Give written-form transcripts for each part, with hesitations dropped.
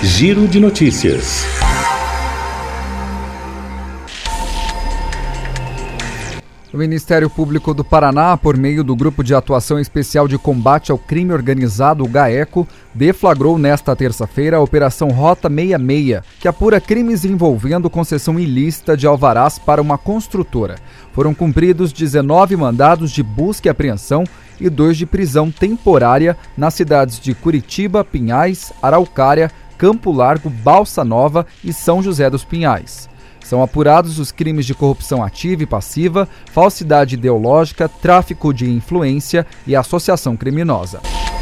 Giro de Notícias. O Ministério Público do Paraná, por meio do Grupo de Atuação Especial de Combate ao Crime Organizado, o GAECO, deflagrou nesta terça-feira a Operação Rota 66, que apura crimes envolvendo concessão ilícita de alvarás para uma construtora. Foram cumpridos 19 mandados de busca e apreensão e 2 de prisão temporária nas cidades de Curitiba, Pinhais, Araucária, Campo Largo, Balsa Nova e São José dos Pinhais. São apurados os crimes de corrupção ativa e passiva, falsidade ideológica, tráfico de influência e associação criminosa.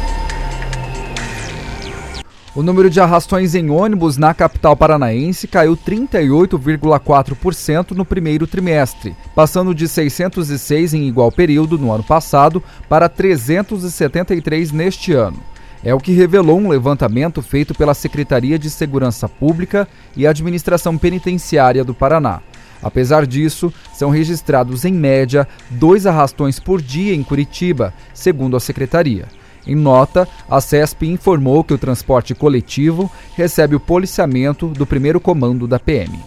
O número de arrastões em ônibus na capital paranaense caiu 38,4% no primeiro trimestre, passando de 606 em igual período no ano passado para 373 neste ano. É o que revelou um levantamento feito pela Secretaria de Segurança Pública e Administração Penitenciária do Paraná. Apesar disso, são registrados em média 2 arrastões por dia em Curitiba, segundo a Secretaria. Em nota, a CESP informou que o transporte coletivo recebe o policiamento do primeiro comando da PM.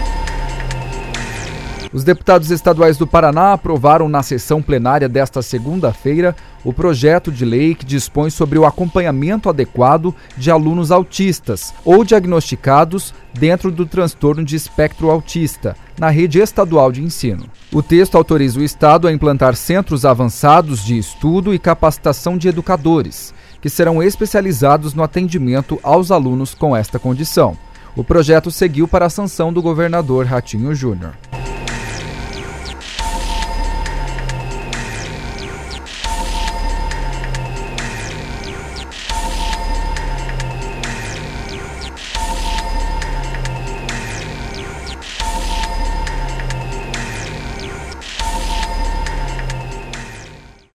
Os deputados estaduais do Paraná aprovaram na sessão plenária desta segunda-feira o projeto de lei que dispõe sobre o acompanhamento adequado de alunos autistas ou diagnosticados dentro do transtorno de espectro autista, na rede estadual de ensino. O texto autoriza o Estado a implantar centros avançados de estudo e capacitação de educadores, que serão especializados no atendimento aos alunos com esta condição. O projeto seguiu para a sanção do governador Ratinho Júnior.